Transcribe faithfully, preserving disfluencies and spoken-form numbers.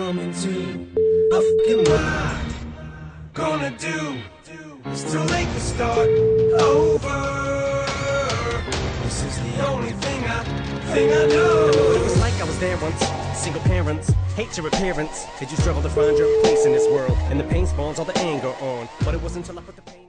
coming to? What am I gonna do? It's too late to start over. This is the only thing I, thing I know. It was like I was there once, single parents, hate your appearance. Did you struggle to find your place in this world? And the pain spawns all the anger on. But it wasn't until I put the pain